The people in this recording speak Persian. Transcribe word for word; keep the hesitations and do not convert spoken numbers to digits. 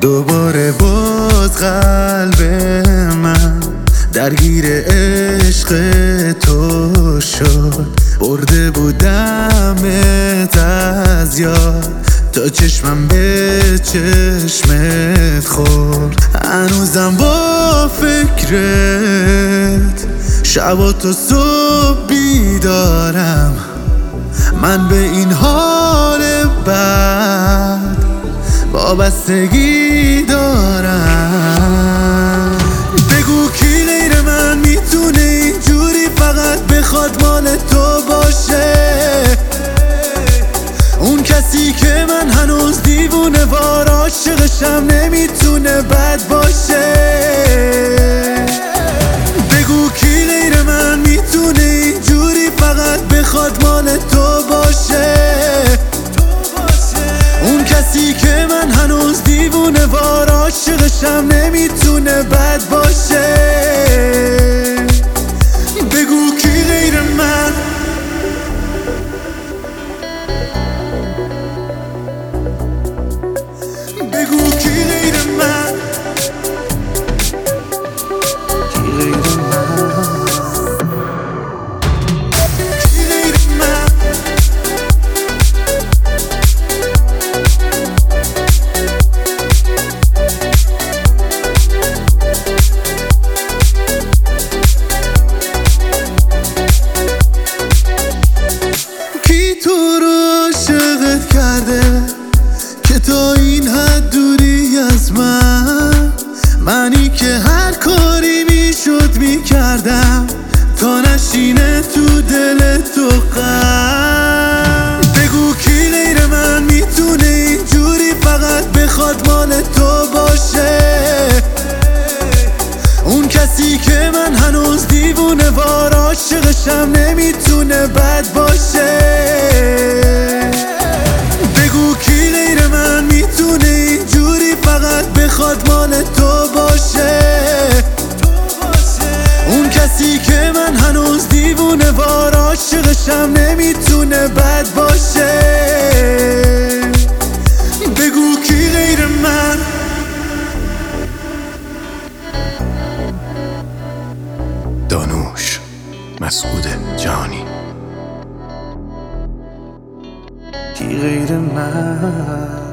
دوباره باز قلب من درگیر عشق تو شد. برده بودمت از یاد تا چشمم به چشمت خورد. هنوزم با فکرت شب و تا صبح بیدارم. من به این حال بد وابستگی دارم. بگو کی غیر من میتونه اینجوری فقط بخواد مال تو باشه؟ اون کسی که من هنوز دیوونه وار عاشقشم نمیتونه بد باشه. بگو کی غیر من میتونه اینجوری فقط بخواد مال تو باشه؟ اون کسی که من هنوز دیوونه وار عاشقشم نمیتونه بد باشه. بگو کی غیر من. بگو کی غیر من. کی غیر من. کی تو رو عاشقت کرده که تا این حد دوری از من؟ منی که هر کاری میشد میکردم تا نشینه تو دل تو غم. بگو کی غیر من میتونه اینجوری فقط بخواد مال تو باشه؟ اون کسی که من هنوز دیوونه وار عاشقشم نمیتونه بد باشه. بگو کی غیر من میتونه اینجوری فقط بخواد مال تو باشه؟ اون کسی که من هنوز دیوونه وار عاشقشم نمیتونه بد باشه. بگو کی غیر من. دانوش مسعود جهانی. کی غیر من.